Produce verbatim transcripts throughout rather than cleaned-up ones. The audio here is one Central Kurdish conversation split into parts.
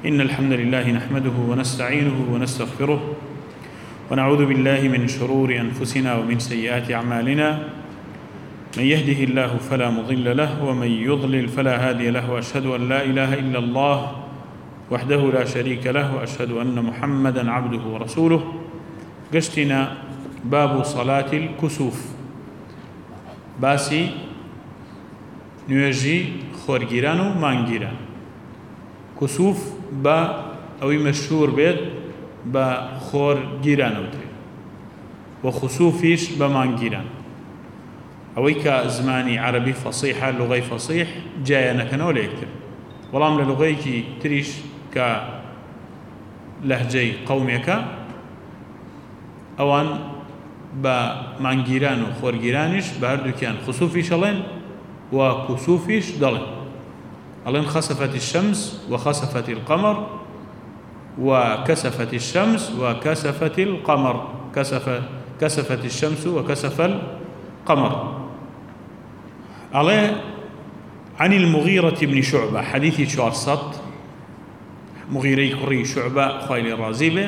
إن الحمد لله نحمده ونستعينه ونستغفره ونعوذ بالله من شرور أنفسنا ومن سيئات أعمالنا من يهده الله فلا مضل له ومن يضلل فلا هادي له وأشهد أن لا إله إلا الله وحده لا شريك له وأشهد أن محمدا عبده ورسوله. قشتنا باب صلاة الكسوف، باسي نواجي خورجيران ومانجيران. كسوف با أو مشهور بيت با خور جيران وتري، وخسوفيش بمانجيران. أويك زماني عربي فصيحة لغي فصيح جاينا كنول يكتر، والله من لغيك تريش ك لهجي قومك أوان با مانجيران وخور جيرانش بهردو كان خسوفيش ألين وكسوفيش دلين. ألين خسفت الشمس وخسفت القمر وكسفت الشمس وكسفت القمر، كسف كسفت الشمس وكسف القمر. عليه عن المغيرة بن شعبة، حديث شوارصت مغيري كري شعبة خايل الرازيبة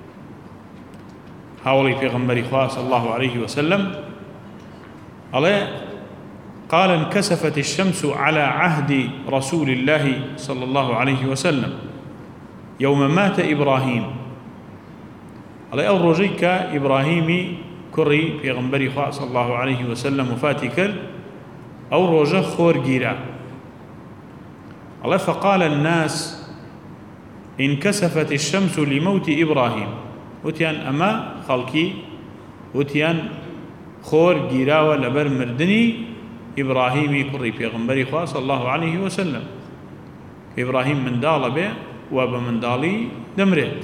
هاولي في غنبري خواه صلى الله عليه وسلم. عليه قال انكسفت الشمس على عهد رسول الله صلى الله عليه وسلم يوم مات إبراهيم. على أول رجيك إبراهيمي كري في غنبري خواه صلى الله عليه وسلم وفاتك أو رجا خور جيرا. الله فقال الناس انكسفت الشمس لموت إبراهيم، وتيان أما خلقي وتيان خور جيرا ولبر مردني إبراهيمي كري في غنبري خواه صلى الله عليه وسلم. إبراهيم من دال به وبمن دالي دمرت.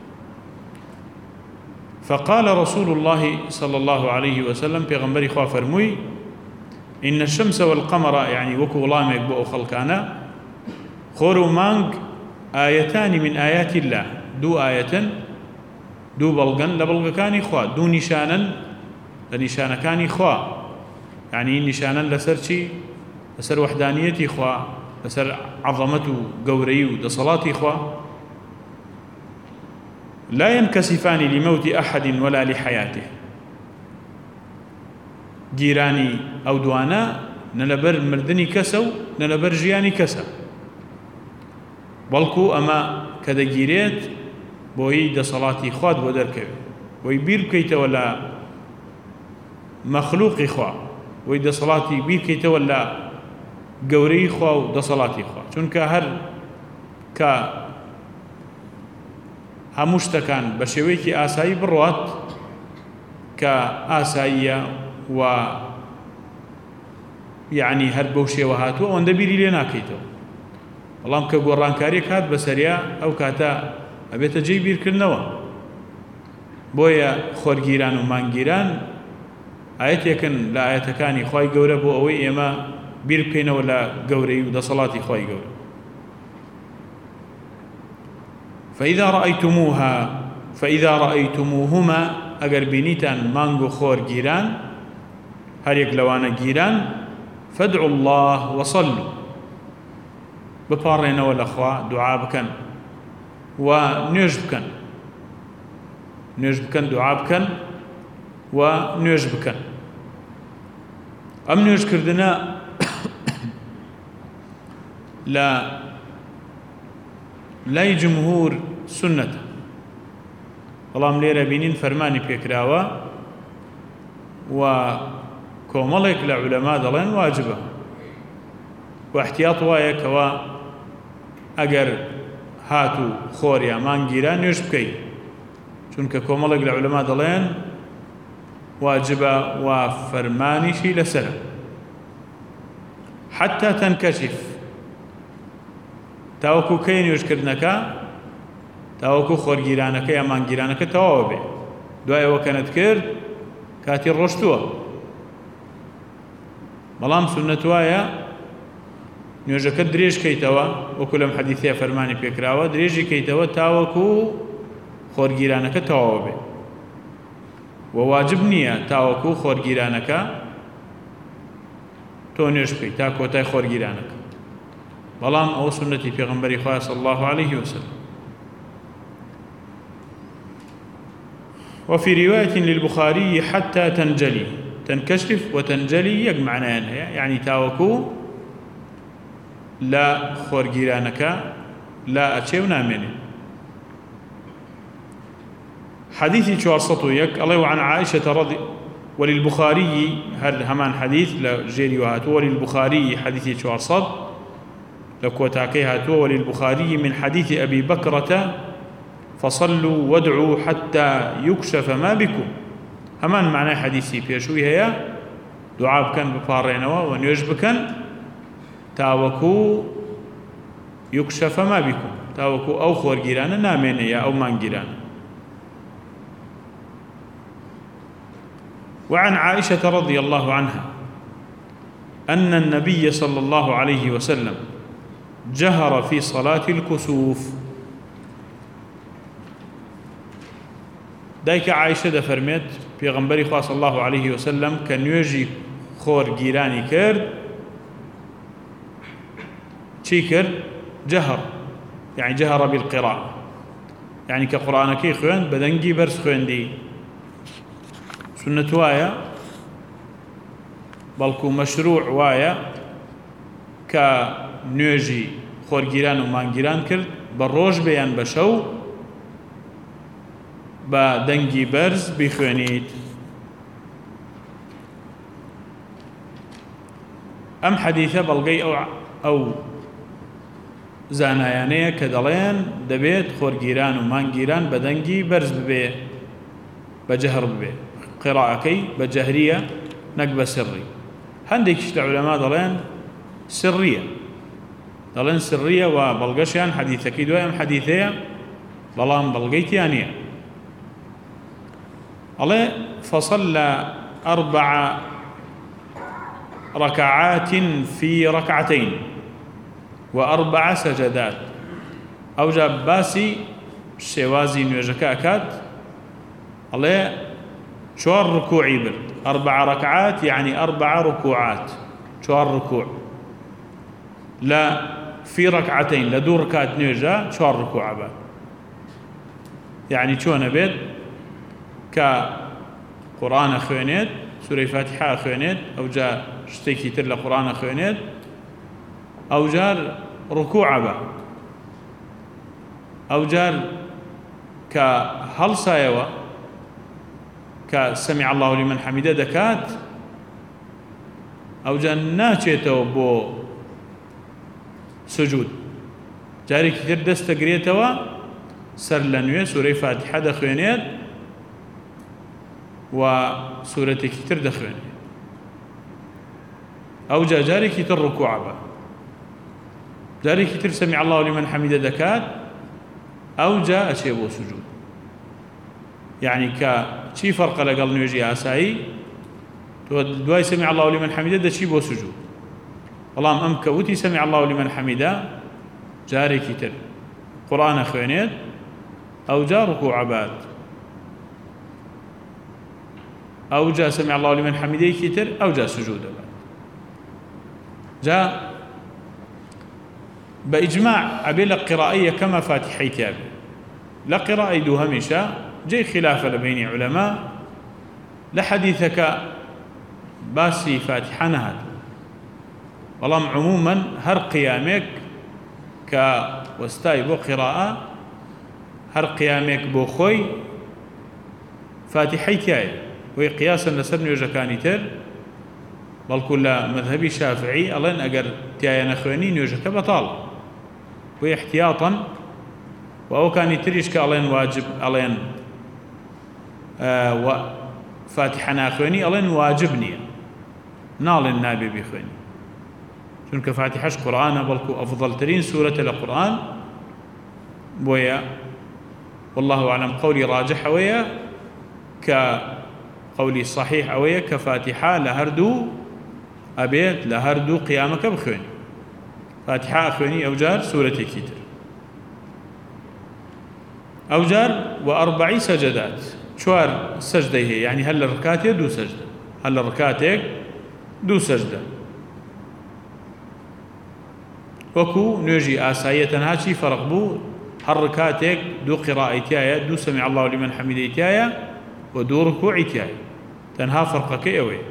فقال رسول الله صلى الله عليه وسلم في غنبري خواه فرموي إن الشمس والقمر، يعني وكو لامك بو خلقانا خورو مانك آيتان من آيات الله، دو آية دو بلغن لبلغكاني خوا، دو نشانا لنشانكاني خوا، يعني نشانا لسر شي لسر وحدانيتي خوا، لسر عظمته قوري ودصلاتي خوا. لا ينكسفان لموت أحد ولا لحياته. جيراني أو دوانا نلبر مردني كسو نلبر جياني كسا، بلكو أما كذا جيريت بوي دصلاتي خواد بودركه ويبير كيت ولا مخلوق خوا ويدا صلاتي بير كيت ولا قوري خوا ودا صلاتي خوا، چونك هر ك همشتكان بشويكي آساي بروات كآسايا و يعني هر بوشي وهاتو وان دبيري لنا كيتو اللهم كقران كاري كات بسريا أو كاتا أبيت جي بير كرنوا بويا خورجيران ومانجيران آيات يكن لا آيات كاني خواي قورة بو أوي إما بير بكينا ولا قوري ودا صلاتي خواي قورة. فإذا رأيتموها فإذا رأيتموهما أجر بنيتان مانجو خور جيران هر يك لوانا جيران فادعوا الله وصلوا، ببارينا والأخوة دعاء بكن ونيج بكن، نيج بكن دعاء بكن ونيج بكن. أم نيج كردنا لا لا جمهور سنة الله مليرة بينين فرماني بيكراوا وكوملك لعلماء دلين واجبة واحتياط وايك و أجر هاتو خوريا مانجيران نيش بكي، چونك كوملك لعلماء دلين واجبة وفرماني شي لسنة حتى تنكشف. تاوكو كين يشكرنكا تاوكو خورجيرانك يا مانجيرانك تواوبي دواء وكانت كرد كاتي الرشتوه بلام سنة وايا نيوجك دريج كيتوا وكلم حديثية فرماني بيكراوا دريجي كيتوا تاوكو خورجيرانك تواوبي وواجب نية تاوكو خورجيرانك تونيش بي تا كوتاي خورجيرانك بەڵام ئەوە سنەتی پێغەمبەری خوا صلی الله عليه وسلم. وفي رواية للبخاري حتى تنجلي، تنكشف وتنجلي يك معناها يعني تاوكو لا خورجيرانك لا أتشيو نامني. حديثي شوارصته يك الله عن عائشة رضي وللبخاري هل همان حديث لجيري وهاتو وللبخاري حديثي شوارصد لكوتاكي هاتو وللبخاري من حديث أبي بكرة فصلوا وادعوا حتى يكشف ما بكم. همان معنى حديثي بيشوي هي دعاء بكن بفارينوا ونيوج بكن تاوكو يكشف ما بكم، تاوكو أو خور جيران نامين أو مان جيران. وعن عائشة رضي الله عنها أن النبي صلى الله عليه وسلم جهر في صلاة الكسوف. دایک عایشە دەفەرمێت پێغەمبەری خوا صلی الله عليه وسلم کە نوێژی خۆرگیرانی کرد چی کرد؟ جەهر، يعني جهر بالقراءة، يعني کە قورئانەکەی خوێند بە دەنگی بەرز خوێندی. سنەت وایە بەڵکو مەشروع وایە کە نوێژی خۆرگیران و مانگیران کرد بە ڕۆژ بەیان بە شەو بە دەنگی بەرز بیخوێنیت. ئەم حەدیثە بەڵگەی ئەو ئەو زانایانەیە کە دەڵێن دەبێت خۆرگیران و مانگیران بە دەنگی بەرز ببێ، بە جەهر ببێ، قراءەکەی بە جەهریە نەک بە سڕی. هەندێکیش لە عولەما دەڵێن سڕیە، دەڵێن سڕیە و بەڵگەشیان حەدیثەکەی دوای ئەم حەدیثەیە، بەڵام بەڵگەی تیان نییە. الله فصلى أربع ركعات في ركعتين وأربع سجدات. أو جاب باسي شوازي نوجكاكات الله شوار ركوعي برد أربع ركعات يعني أربع ركوعات، شوار ركوع لا في ركعتين لدو ركعت نوجا شوار ركوع بعد، يعني شو نبيت كقرآن خوينيت سورة فاتحة خوينيت أو جاء شتيكي تر لقرآن خوينيت أو جار ركوع با أو جار كهل سايوة كسمع الله لمن حمده دكات أو جار ناچيتو بو سجود جاري كتر دست قريتوا سر لنوية سورة فاتحة دخوينيت وسورة كتر دخوين أو جا جاري كتر ركوع با جاري كتر سمع الله لمن حمده دكات أو جا أشيبو سجود. يعني كا شي فرق لقل نيجي آسائي دواي سمع الله لمن حمده دا شيبو سجود. اللهم أم كوتي سمع الله لمن حمده جاري كتر قرآن خوينيت أو جا ركوع بعد أو جاء سمع الله لمن حمده كتر أو جاء سجود بعد. جاء بإجماع أبي لقراءية كما فاتحي تابي لقراءي دو هميشا جاي خلافة لبين علماء لحديثك باسي فاتحة نهد. والله عموما هر قيامك كوستاي بو قراءة هر قيامك بو خوي فاتحي تابي وهي قياسا لسر نوێژەکانی تر، بەڵکو لە مذهبی شافعی ئەڵێن ئەگەر تایە نەخوێنی نوێژەکە بەتاڵ بۆ احتیاطاً. و ئەوکانی تریش کە ئەڵێن واجب ئەڵێن فاتحە ناخوێنی ئەڵێن واجب نییە، ناڵێن نابێ بیخوێنی، چونکە فاتحەش قورئانە بەڵکو ئەفضەلترین سوورەتە لە قورئان. بۆیە والله أعلم قولي راجح ئەوەیە کە قولي صحيح أوية كفاتحة لهردو أبيت لهردو قيامك بخوين فاتحة أخويني أو جار سورة كتر أو جار وأربع سجدات شوار سجدة هي يعني هل الركعتين دو سجدة هل الركعتين دو سجدة وەکو نوێژی ئاساییە تەنها چی فەرق بوو هەر ڕکاتێک دوو قیڕائەتیایە دوو سەمیع الله لمن حەمیدەیتیایە و دوو ڕکوعیتیایە تەنها فەرقەکەی ئەوەیە.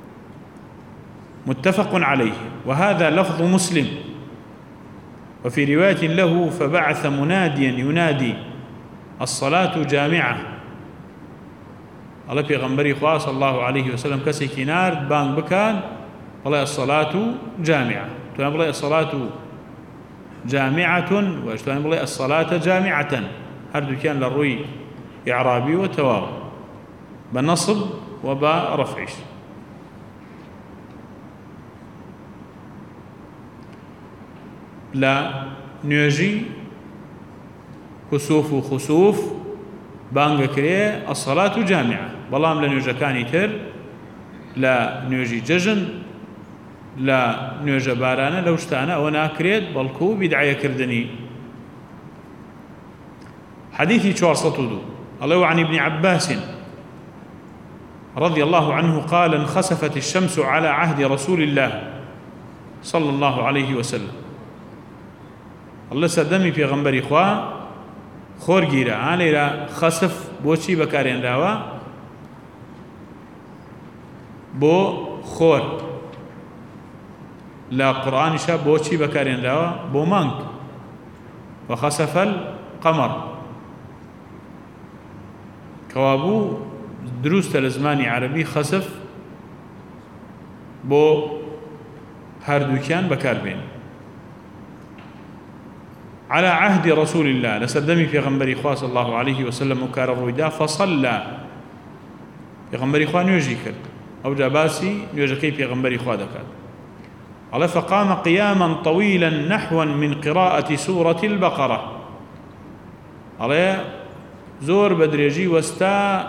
متفق عليه. وهذا لفظ مسلم. وفي رواية له فبعث مناديا ينادي الصلاة جامعة. الله پیغمبری خواه صلى الله عليه وسلم كسي كنار بانگ بكان والله الصلاة جامعة توان والله الصلاة جامعة واشتوان والله الصلاة جامعة هردو كان للروي إعرابي وتواو بنصب وبرفعش. لا نيجي كسوف وخسوف بانگ كريه الصلاة جامعة بلام لنيوجا كاني تر لا نيوجي ججن لا نيوجا بارانا لو شتانا وانا كريد بلكو بدعية كردني. حديثي چوار سطودو الله عن ابن عباس رضي الله عنه قال انخسفت الشمس على عهد رسول الله صلى الله عليه وسلم. الله سدمي في غنبري خواه خۆر گیرە ئا لێرە خەسف بۆچی بەکارهێنراوە بۆ خۆر لە قورئانیشە بۆچی بەکارهێنراوە بۆ مانگ وخەسف القەمەر کەوابوو دروستە لە زمانی عەرەبی خەسف بۆ هەردووکیان بەکاربێن. على عهد رسول الله لسدمي في غنبري خواه صلى الله عليه وسلم وكار الرويدا فصلى في غنبري خواه نيوجي كرد أو جاباسي نيوجي في غنبري خواه دكاد على فقام قياما طويلا نحوا من قراءة سورة البقرة على زور بدريجي وستا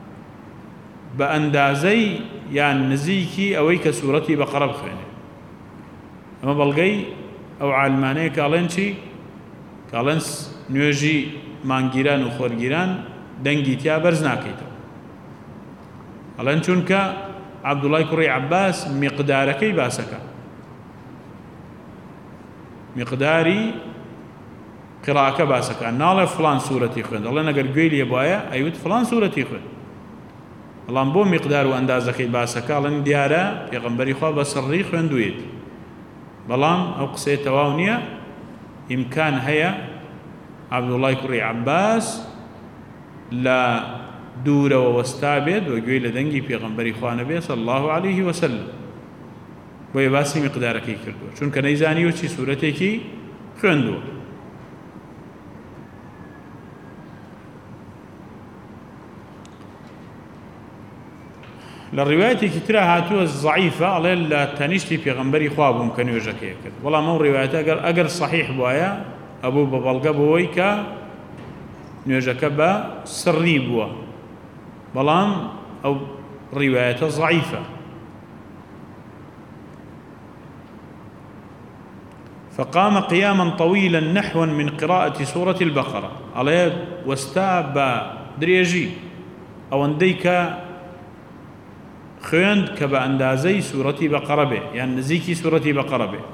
بأندازي يعني نزيكي أويك سورة بقرة بخيني أما بلغي أو عالماني كالينشي کاڵەنس نوێژی مانگیران و خۆرگیران دەنگی تیا بەرز ناکەیتەوە. ئەڵێن چونکە عەبدوڵای کوڕی عەباس میقدارەکەی باسەکە میقداری قراءەکە باسەکە ناڵێ فڵان سوورەتی خوێند ئەڵێن ئەگەر گوێی لێ بوایە ئەیوت فڵان سوورەتی خوێند بەڵام بۆ میقدار و ئەندازەکەی باسەکە ئەڵێن دیارە پێغەمبەری خوا بە سڕی خوێندوویێت بەڵام ئەو قسەی تەواو نییە إمكان هيا عبد الله كري عباس لا دورة ووستابد وقويل دنجي في غنبري خوان بي صلى الله عليه وسلم ويباسي مقدارك يكردو شون كان يزاني وشي سورتك خندو. للرواية كتيرة هاتوها الضعيفة على التنشتي في غنبري خواب ممكن يوجك يكد والله مو رواية أجر أجر صحيح بوايا أبو ببلغ بويكا يوجك با سري بوا بلام أو رواية ضعيفة. فقام قياما طويلا نحوا من قراءة سورة البقرة على واستاب دريجي أو انديك خوێند کە بە ئەندازەی سوورەتی بەقەرە بێ یان نزیکی سوورەتی بەقەرە بێ.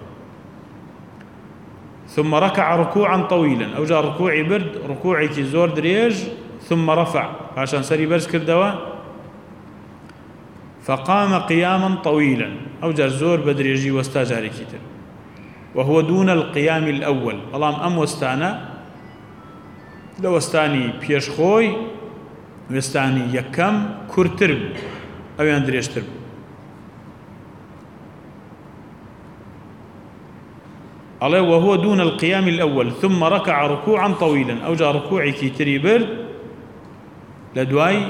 ثم ركع ركوعا طويلا أو جاء ركوعي برد ركوعي كي زور دريج ثم رفع عشان سري برز كردوا فقام قياما طويلا أو جاء زور بدريجي واستاجاري كتر وهو دون القيام الأول اللهم أم وستانا لو استاني بيش خوي وستاني يكم كرترب أو يندريشتر. عليه وهو دون القيام الأول ثم ركع ركوعا طويلا أو جاء ركوعي كي تري برد لدواي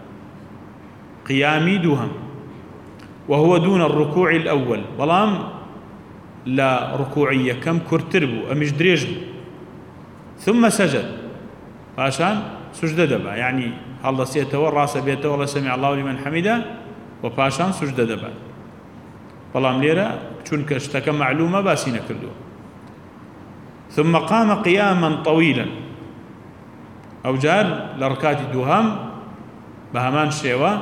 قيامي دوهم وهو دون الركوع الأول بلام لا ركوعية كم كرتربو أمش دريجبو ثم سجد عشان سجد دبا يعني هل سيتو الراس بيتو الله سمع الله لمن حمده وباشان سجد دبا بلام ليرة چونك اشتكى معلومة باسين كردو. ثم قام قياما طويلا أو جار لركات دوهم بهمان شيوا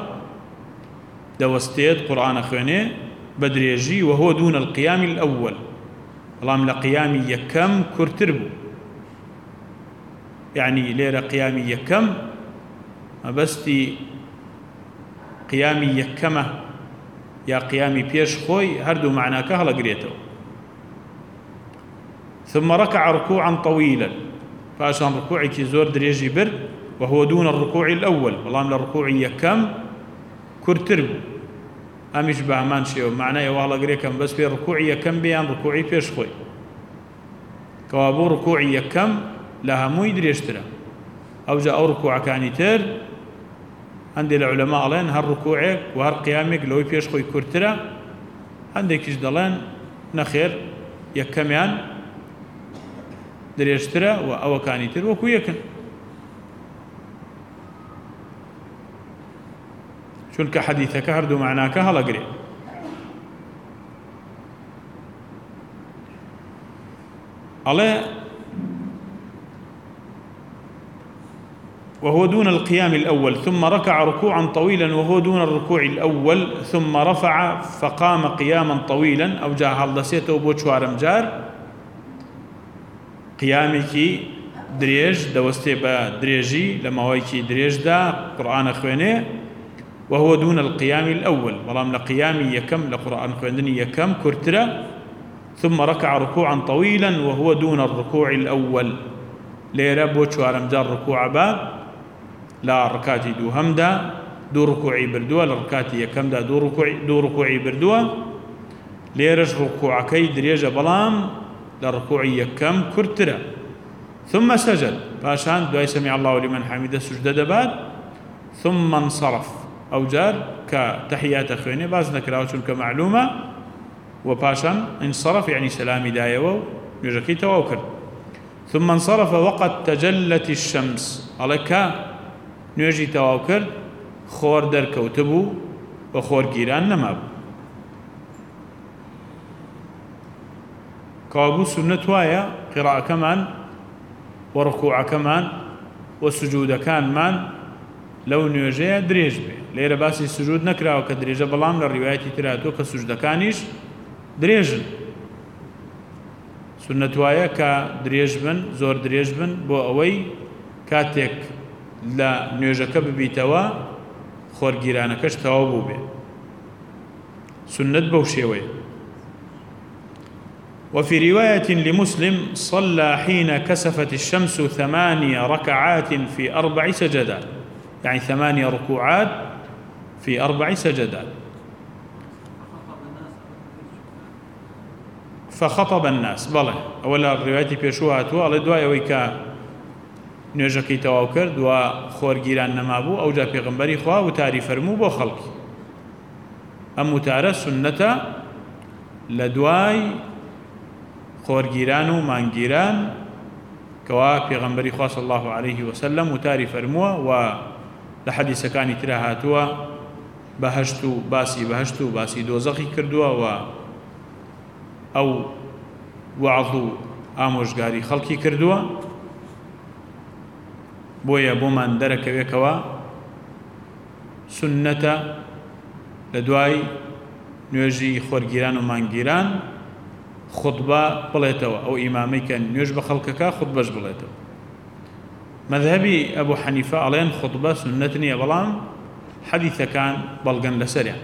دوستيت قرآن خويني بدريجي وهو دون القيام الأول بەڵام لە قیامی یەکەم کورتتر بوو. یعنی لێرە قیامی یەکەم مەبەستی قیامی یەکەمە یا قیامی پێش خۆی هەردوو معناکە هەڵەگرێتەوە. ثم ركع ركوعا طويلا فاشان ركوعي زور دريجي بر وهو دون الركوع الأول بلام للركوع يكم كرتر أمش بأمان شيء معناه والله قريكم بس في الركوع يكم بيان ركوعي بيش خوي كوابو ركوع يكم لها مو يدري يشترى أو جاء ركوع كاني تر عند العلماء لين هالركوعك وهالقيامك لو بيش خوي كرترة عندك إيش دلان نخير يكميان درێژترە و ئەوەکانی تر وەکو یەکن چونکە حەدیثەکە هەردوو معناکە هەڵەگرێ. ئەڵێ وهو دون القيام الأول ثم ركع ركوعا طويلا وهو دون الركوع الأول ثم رفع فقام قياما طويلا أو جاء هەڵدەسێتەوە بۆ چوارەم جار قیامێکی درێژ دەوەستێ بە درێژی لە ماوەیەکی درێژدا قورئانە خوێنێ وهو دون القيام الأول بەڵام لە قیامی یەکەم لە قورئان خوێندنی یەکەم کورتترە. ثم ركع ركوعا طويلا وهو دون الركوع الأول لێرە بۆ چوارەم جار ڕکوع بە لە ڕکاتی دووهەمدا دوو ڕکوعی بردووە لە ڕکاتی یەکەمدا دوو ڕکوعی بردووە لێرەش ڕکوعەکەی درێژە بەڵام لركوع يكم كرترة. ثم سجد باشان دعاء سمع الله لمن حمده سجد دباد ثم انصرف أو جار كتحيات أخواني باز نكراوشن كمعلومة وباشان انصرف يعني سلامي دايو يجكي توكر. ثم انصرف وقد تجلت الشمس عليك نيجي توكر خور در كوتبو وخور جيران نماب كابو سنة وايا قراءة كمان وركوع كمان وسجود كان من لو نيجي دريج به ليرة باسي السجود نكرا وكدريجة بلام للرواية تراتو كسجود كانيش دريج سنة وايا كدريج بن زور دريج بن بو اوي كاتك لا نيجي كببيتوا خور جيرانكش توابو به سنة بوشيوي. وفي رواية لمسلم صلى حين كسفت الشمس ثمانية ركعات في أربع سجدات يعني ثمانية ركوعات في أربع سجدات. فخطب الناس بله أولا الرواية بيشوها تو على دواء ويكا نوجكي تواوكر دواء خور جيران نمابو أو جاء پیغمبري خواه وتاري فرمو بو خلق أم تارى سنة لدواي خۆرگیران و مانگیران کەوا پێغەمبەری خوا صلی الله عليه وسلم وتاری فەرمووە و لە حەدیثەکانی ترا هاتووە بەهەشت و باسی بەهەشت و باسی دۆزەخی کردووە و ئەو وەعظ و ئامۆژگاری خەڵکی کردووە بۆیە بۆمان دەرەکەوێکەوە سنەتە لە دوای نوێژی خۆرگیران و مانگیران خطبة بڵێتەوە ئەو ئیمامەی کە نوێژ بە خەڵکەکە خطبەش بڵێتەوە. مەذهبی ئەبوو حەنیفە ئەڵێن خطبە سنەت نییە بەڵام حەدیثەکان بەڵگەن لەسەریان.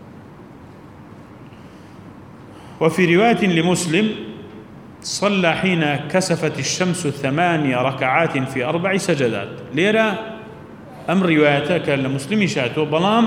وفي رواية لمسلم صلى حين كسفت الشمس ثمانية ركعات في أربع سجدات ليرى أم روايتك لمسلم شاتو بلام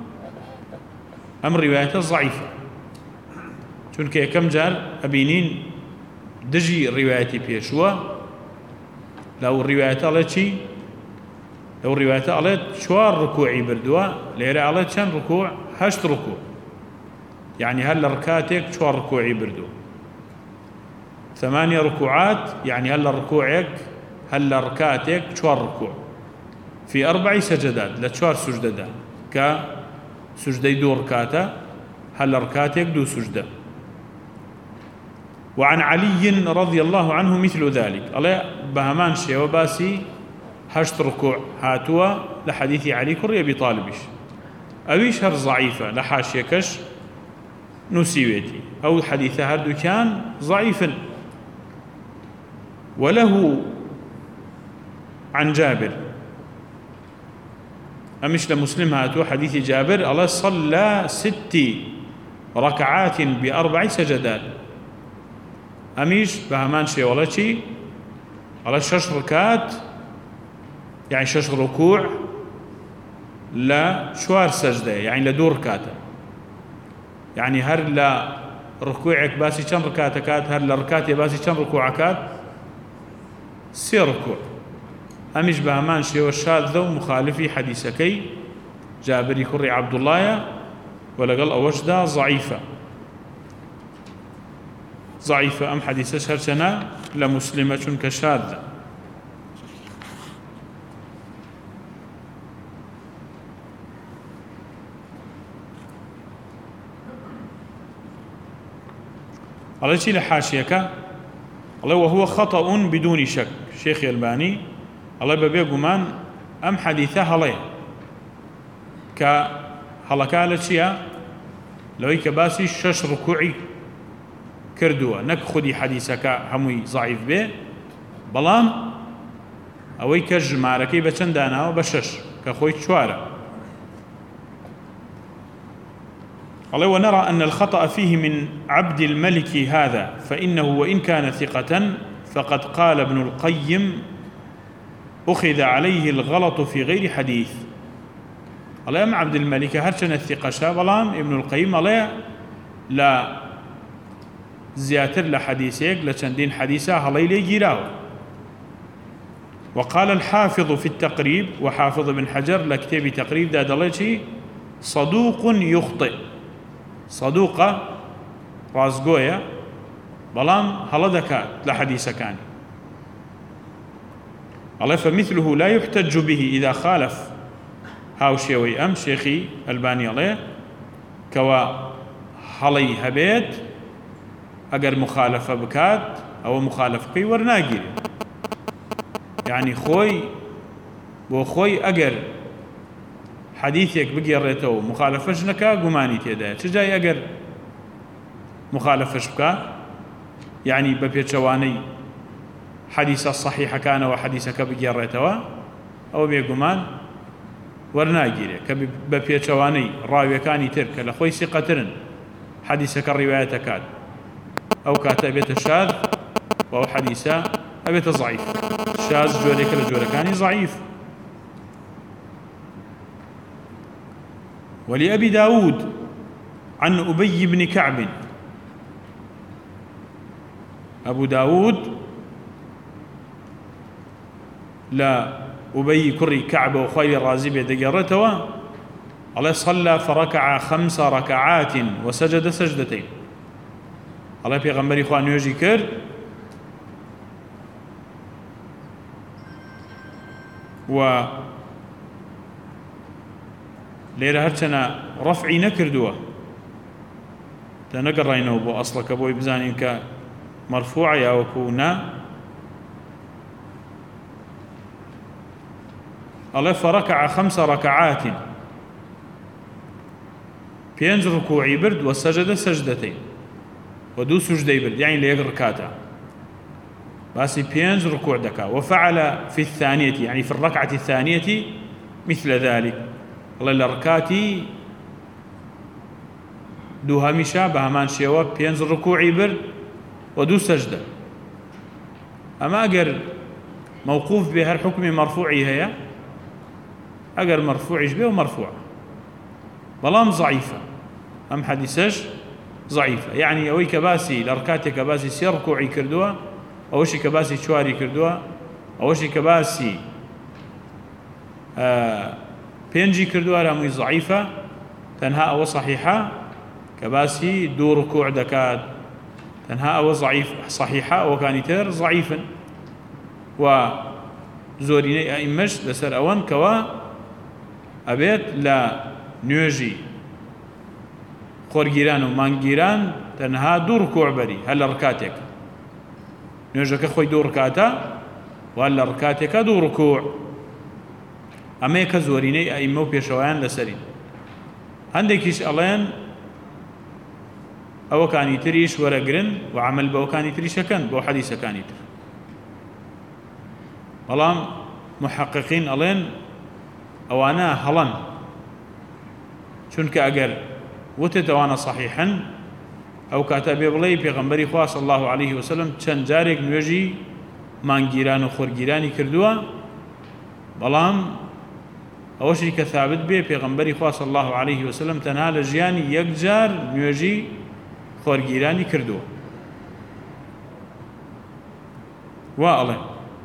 أم روايته ضعيفة چونکە یەکەم جار ئەبینین دژی ڕیوایەتی پێشووە لەو ڕیوایەتە ئەڵێت چی لەو ڕیوایەتە ئەڵێت چوار ڕکوعی بردووە لێرە ئەڵێت چەند ڕکوع هەشت ڕکوع يعني هەر لە ڕکاتێک چوار ڕکوعی بردووە ثمانية ركوعات يعني هەر لە ڕکوعێک هەر لە ڕکاتێک چوار ڕکوع في أربع سجدات لە چوار سوجدەدا کە سوجدەی دوو ڕکاتە هەر لە ڕکاتێک دوو سوجدە. وعن علي رضي الله عنه مثل ذلك الله بهمان شيء وباسي هشت ركوع هاتوا لحديث علي كري أبي طالبش أبيش هر ضعيفة لحاشيكش نسيويتي أو حديث هردو كان ضعيف. وله عن جابر أمش لمسلم هاتو حديث جابر الله صلى ست ركعات بأربع سجدات أميش بهمان شيء ولا شيء على شش ركعات يعني شش ركوع لا شوار سجدة يعني لدو ركعته يعني هر لا ركوعك باسي كم ركعتكات هر لا ركعتي باسي كم ركوعكات سي ركوع أمش بهمان شيء والشاذ ذو مخالفي حديثكي جابري كري عبد الله ولقل أوجدا ضعيفة ضعيفة أم حديث شرشنا لمسلمة كشاذة. على شيء لحاشيك الله وهو خطأ بدون شك شيخ الباني الله ببيع قمان أم حديثة هليا كهلكا لشيا لو يكباسي شش ركوعي كردوا نك خدي حديثك هموي ضعيف به بلام أو يكجماركي بچندانا وبشش كخوي شوارع الله. ونرى أن الخطأ فيه من عبد الملك هذا فإنه وإن كان ثقة فقد قال ابن القيم أخذ عليه الغلط في غير حديث. الله أم عبد الملك هرشن الثقة شابلام ابن القيم الله لا زياتر لحديثيك لشندين حديثة هلي لي جيراو. وقال الحافظ في التقريب وحافظ بن حجر لكتاب تقريب دا دليشي صدوق يخطئ صدوقة رازقويا بلام هلا دكات لحديث كان الله. فمثله لا يحتج به إذا خالف هاوشيوي أم شيخي الباني الله كوا هلي هبيت أجر مخالفة بكات أو مخالفة كي ورناجي يعني خوي وخوي أجر حديثك بقيرته مخالفة نكا قماني تيدا تجاي أجر مخالفة بكا يعني ببيتشواني حديث الصحيح كان وحديثك بقيرته أو بيقمان ورناجي كببيتشواني راوي كاني ترك لخوي ثقترن حديثك الرواية كاد أو كاتبة الشاذ أو حديثة أبيت ضعيف شاذ جوريك لجوركاني ضعيف. ولأبي داود عن أبي بن كعب أبو داود لا أبي كري كعب وخير الرازبية دقرته الله صلى فركع خمس ركعات وسجد سجدتين. الله بيغمبر إخوان يوجي كر و ليرة هرچنا رفعي نكردوه تنقر رينو بو أصلك بو يبزانين كمرفوعي أو كونا الله فركع خمس ركعات بينج ركوعي برد وسجد سجدتين ودو سجدي برد يعني ليق ركاتا بس بينج ركوع دكا. وفعل في الثانية يعني في الركعة الثانية مثل ذلك الله لركاتي دو هميشا بهمان شيوا بينز ركوعي برد ودو سجدة. أما أجر موقوف بها الحكم مرفوعي هي أجر مرفوعي به ومرفوع بلام ضعيفة أم حديثش ضعيفة يعني أوي كباسي لركاتي كباسي سير ركوعي كردوها أو شي كباسي شواري كردوها أو شي كباسي آه بينجي كردوها رامي ضعيفة تنها أو صحيحة كباسي دو ركوع دكات تنها أو ضعيف صحيحة وكانتر ضعيفا. وزوريني أئمش لسر أوان كوا أبيت لا نيوجي خورجيران ومانجيران تنها دو ركوع بري هل ركاتك نيوجك خوي دو ركاتا وهل ركاتك دو ركوع. أما كزوريني أئمه بيشوان لسرين عندكيش ألين أو كان يتريش ورقرن وعمل بو كان يتريش كان بو حديث كان يتر بلام محققين ألين أوانا هلن چونك أقر وتتوانا صحيحا أو كاتبه بلي پیغمبري خواه صلى الله عليه وسلم چند جارك نوجي مانگيران و خورگيراني كردوا بلام أوشي كثابت به پیغمبري خواه صلى الله عليه وسلم تنها لجياني يكجار نوجي خورگيراني كردوا وألين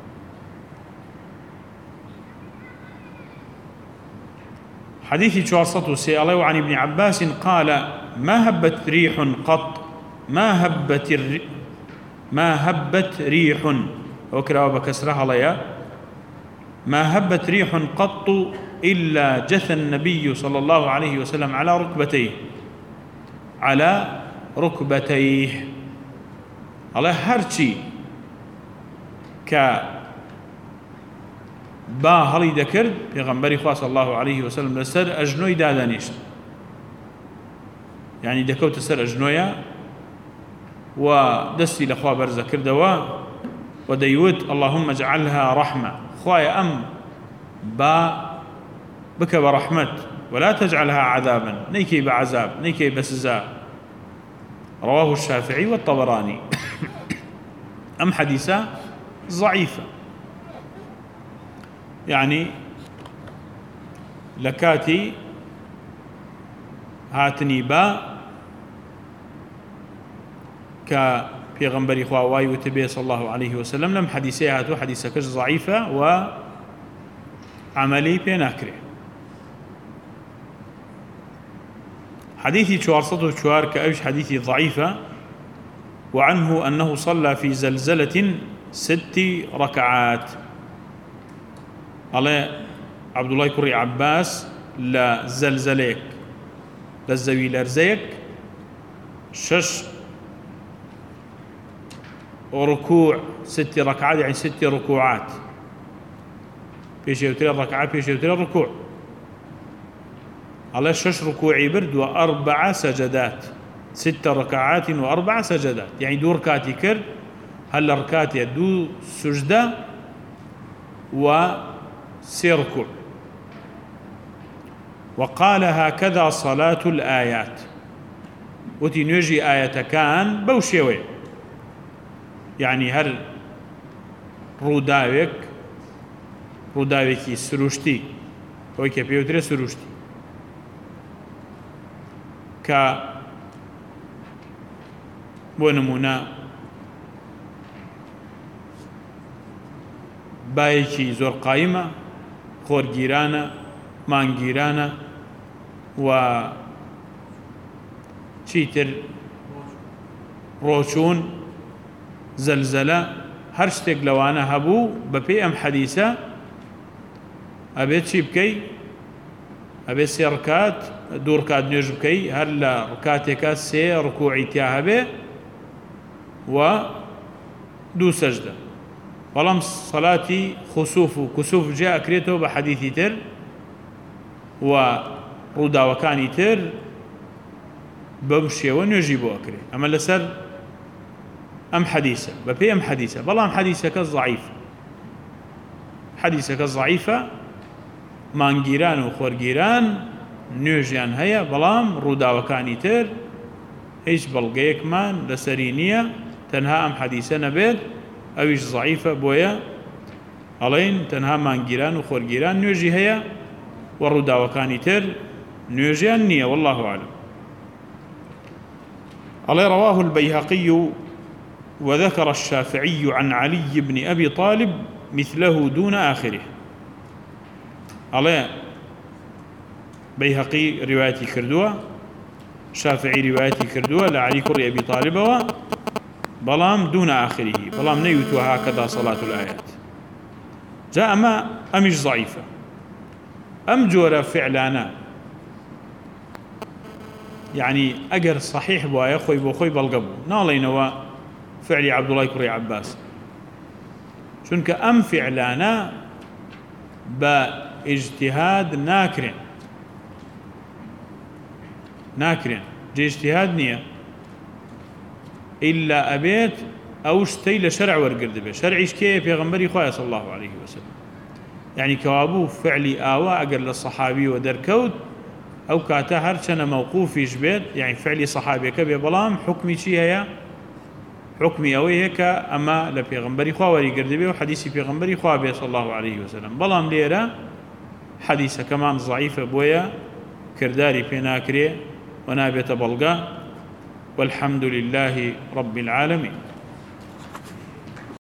حديث چوارسط وسي وعن ابن عباس قال ما هبت ريح قط ما هبت الري ما هبت ريح وكرا بكسرها ليا ما هبت ريح قط إلا جثى النبي صلى الله عليه وسلم على ركبتيه على ركبتيه على هرشي ك با هەڵی دەکرد پێغەمبەری خوا صلی الله عليه وسلم لەسەر ئەژنۆی دادەنیشت یعنی دەکەوتە سەر ئەژنۆیە و دەستی لە خوا بەرزە کردەوە و دەیوت اللهم اجعلها رحمة خوایە ئەم با بکە بە ڕەحمەت ولا تجعلها عذابا نەیکەی بە عذاب نەیکەی بە سزا رواه الشافعي والطبراني أم حديثة ضعيفة يعني لكاتي هاتني با ك پیغمبري خوا واي وتبي صلى الله عليه وسلم لم حديثه هاتو حديثه كش ضعيفه وعملي بيناكري حديثي چوارسد و چوار كأوش حديثي ضعيفة وعنه أنه صلى في زلزلة ست ركعات على عبد الله كري عباس لا زلزليك للزوي لرزيك شش وركوع ست ركعات يعني ست ركوعات بيش يوتري الركعات بيش يوتري الركوع على شش ركوعي برد وأربع سجدات ست ركعات وأربع سجدات يعني دو ركعتي كر هل ركعتي دو سجدة و سيركع وقال هكذا صلاة الآيات وتنجي آية كان بوشيوي يعني هل روداوك روداوكي سروشتي ويكي بيوتري سروشتي ك بونمونا بايكي زور قائمة خۆرگیرانە مانگیرانە و چیتر ڕۆچوون زەلزەلە هەر شتێک لەوانە هەبوو بەپێی ئەم حەدیثە ئەبێت چی بکەی ئەبێت سێ ڕکات دوو ڕکات نوێژ بکەی هەر لە ڕکاتێکە سێ ڕکوعی تیا هەبێ و دوو سەجدە بەڵام سەلاتی خسوف و کسوف جا ئەکرێتەوە بە حەدیثی تر و ڕووداوەکانی تر بەم شێوە نوێژی بۆ ئەکرێت ئەمە لەسەر ئەم حەدیثە بەپێی ئەم حەدیثە بەڵام حەدیثەکە ضعیفە حەدیثەکە ضعیفە مانگیران و خۆرگیران نوێژیان هەیە بەڵام ڕووداوەکانی تر هیچ بەڵگەیەکمان لەسەری نییە تەنها ئەم حەدیثە نەبێت ئەویش ضعیفە بۆیە ئەڵێن تەنها مانگیران و خۆرگیران نوێژی هەیە و ڕووداوەکانی تر نوێژیان نییە والله أعلم. ألا رواه البيهقي وذكر الشافعي عن علي بن أبي طالب مثله دون آخره. ألا بيهقي روايتي كردوة شافعي روايتي كردوة لعلي كري أبي طالب بلام دون آخره بلام نيوتو هكذا صلاة الآيات جاء ما أمش ضعيفة أم جورة فعلانا يعني أجر صحيح بوايا خوي بوخوي بالقبو نالينوا فعلي عبد الله كري عباس شنك أم فعلانا باجتهاد ناكرين ناكرين جي اجتهاد نية إلا أبيت أو شتي لشرع ورقرد به شرعيش كيف يغنبري خواه صلى الله عليه وسلم يعني كوابو فعلي آواء أقر للصحابي ودركوت أو كاتا هرشنا موقوف يجبت يعني فعلي صحابي كبي بلام حكمي شي هيا حكمي أوي هيك أما لبيغنبري خواه ورقرد به وحديثي بيغنبري خواه به صلى الله عليه وسلم بلام ليرا حديثة كمان ضعيفة بويا كرداري بيناكري ونابت بلغا والحمد لله رب العالمين.